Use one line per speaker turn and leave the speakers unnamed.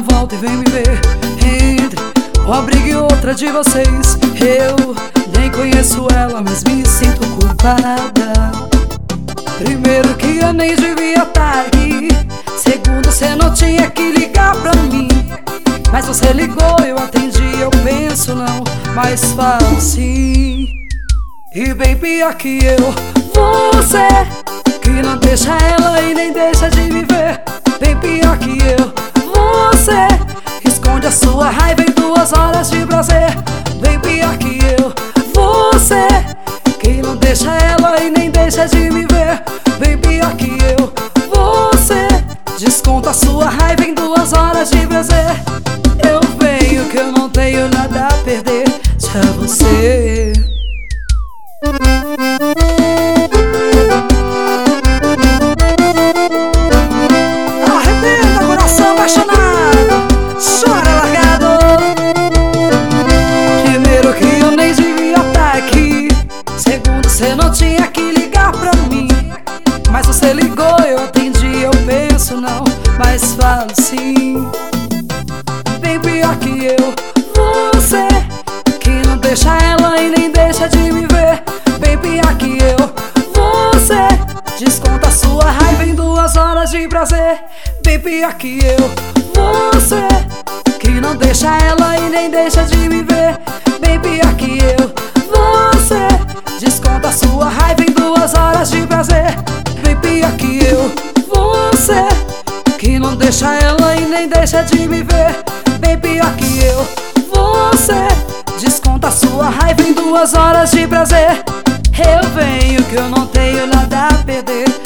volta e vem me ver. Entre uma briga e outra de vocês, eu nem conheço ela, mas me sinto culpada. Primeiro que eu nem devia estar aqui. Segundo, cê não tinha que ligar pra mim. Mas você ligou, eu atendi, eu penso não, mas falo sim. E bem pior que eu, você que não deixa ela e nem deixa de me ver. Bem pior que eu, você esconde a sua raiva em 2 horas de prazer. Bem pior que eu, você que não deixa ela e nem deixa de me ver. Bem pior que eu, você desconta a sua raiva em 2 horas de prazer. Eu venho que eu não tenho nada a perder. Tchau você. Arrebenta, coração apaixonado, chora largado. Primeiro que eu nem devia estar aqui. Segundo, cê não tinha que ligar pra mim. Mas você ligou, eu atendi, eu penso não, mas falo sim. Bem pior que eu, você que não deixa ela e nem deixa de me ver. Bem pior que eu, você desconta a sua raiva em 2 horas de prazer. Bem pior que eu, você que não deixa ela e nem deixa de me ver. Bem pior que eu, você desconta a sua raiva em 2 horas de prazer. Bem pior que eu, você que não deixa ela e nem deixa de me ver. Bem pior que eu, você desconta a sua raiva em 2 horas de prazer. Eu venho que eu não tenho nada a perder.